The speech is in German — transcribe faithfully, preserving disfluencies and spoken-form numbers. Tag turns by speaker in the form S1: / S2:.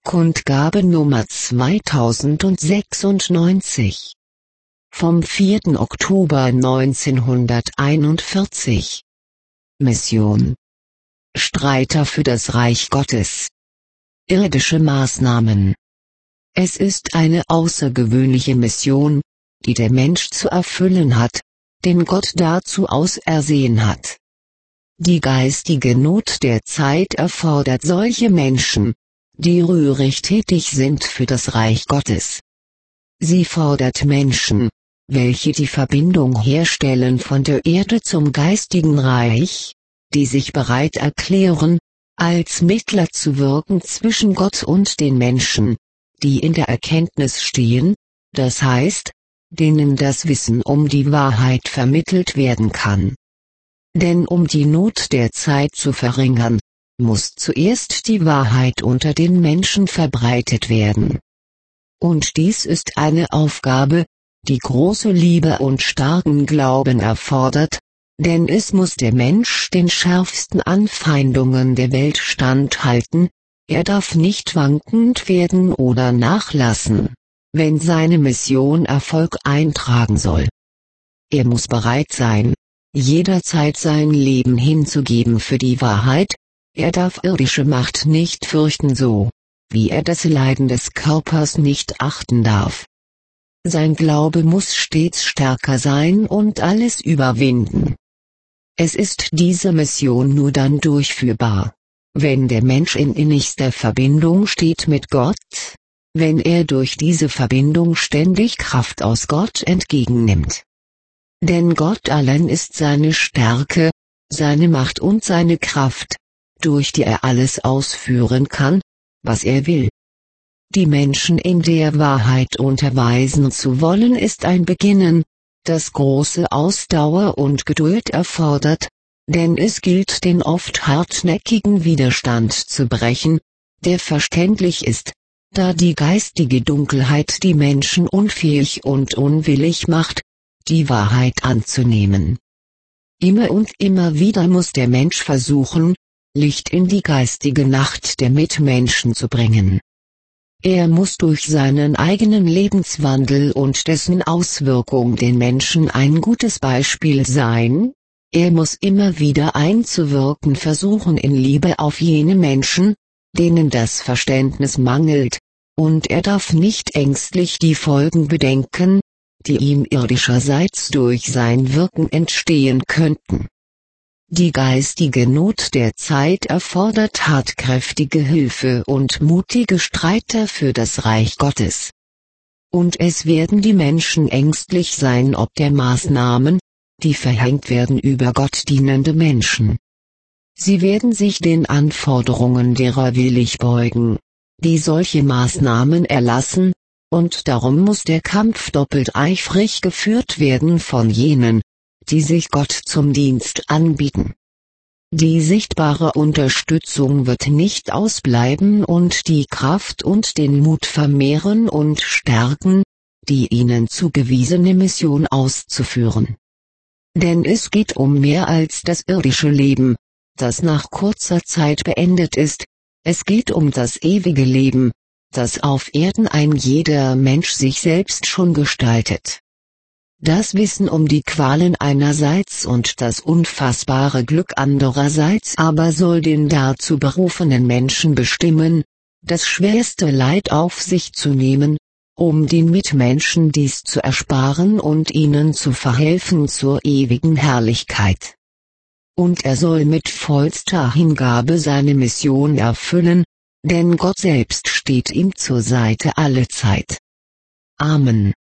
S1: Kundgabe Nummer zweitausendsechsundneunzig. Vom vierten Oktober neunzehnhunderteinundvierzig. Mission: Streiter für das Reich Gottes. Irdische Maßnahmen. Es ist eine außergewöhnliche Mission, die der Mensch zu erfüllen hat, den Gott dazu ausersehen hat. Die geistige Not der Zeit erfordert solche Menschen, die rührig tätig sind für das Reich Gottes. Sie fordert Menschen, welche die Verbindung herstellen von der Erde zum geistigen Reich, die sich bereit erklären, als Mittler zu wirken zwischen Gott und den Menschen, die in der Erkenntnis stehen, das heißt, denen das Wissen um die Wahrheit vermittelt werden kann. Denn um die Not der Zeit zu verringern, muss zuerst die Wahrheit unter den Menschen verbreitet werden. Und dies ist eine Aufgabe, die große Liebe und starken Glauben erfordert, denn es muss der Mensch den schärfsten Anfeindungen der Welt standhalten, er darf nicht wankend werden oder nachlassen, wenn seine Mission Erfolg eintragen soll. Er muss bereit sein, jederzeit sein Leben hinzugeben für die Wahrheit. Er darf irdische Macht nicht fürchten, so wie er das Leiden des Körpers nicht achten darf. Sein Glaube muss stets stärker sein und alles überwinden. Es ist diese Mission nur dann durchführbar, wenn der Mensch in innigster Verbindung steht mit Gott, wenn er durch diese Verbindung ständig Kraft aus Gott entgegennimmt. Denn Gott allein ist seine Stärke, seine Macht und seine Kraft, durch die er alles ausführen kann, was er will. Die Menschen in der Wahrheit unterweisen zu wollen ist ein Beginnen, das große Ausdauer und Geduld erfordert, denn es gilt den oft hartnäckigen Widerstand zu brechen, der verständlich ist, da die geistige Dunkelheit die Menschen unfähig und unwillig macht, die Wahrheit anzunehmen. Immer und immer wieder muss der Mensch versuchen, Licht in die geistige Nacht der Mitmenschen zu bringen. Er muss durch seinen eigenen Lebenswandel und dessen Auswirkung den Menschen ein gutes Beispiel sein, er muss immer wieder einzuwirken versuchen in Liebe auf jene Menschen, denen das Verständnis mangelt, und er darf nicht ängstlich die Folgen bedenken, die ihm irdischerseits durch sein Wirken entstehen könnten. Die geistige Not der Zeit erfordert tatkräftige Hilfe und mutige Streiter für das Reich Gottes. Und es werden die Menschen ängstlich sein ob der Maßnahmen, die verhängt werden über Gott dienende Menschen. Sie werden sich den Anforderungen derer willig beugen, die solche Maßnahmen erlassen, und darum muss der Kampf doppelt eifrig geführt werden von jenen, die sich Gott zum Dienst anbieten. Die sichtbare Unterstützung wird nicht ausbleiben und die Kraft und den Mut vermehren und stärken, die ihnen zugewiesene Mission auszuführen. Denn es geht um mehr als das irdische Leben, das nach kurzer Zeit beendet ist, es geht um das ewige Leben, das auf Erden ein jeder Mensch sich selbst schon gestaltet. Das Wissen um die Qualen einerseits und das unfassbare Glück andererseits aber soll den dazu berufenen Menschen bestimmen, das schwerste Leid auf sich zu nehmen, um den Mitmenschen dies zu ersparen und ihnen zu verhelfen zur ewigen Herrlichkeit. Und er soll mit vollster Hingabe seine Mission erfüllen, denn Gott selbst steht ihm zur Seite allezeit. Amen.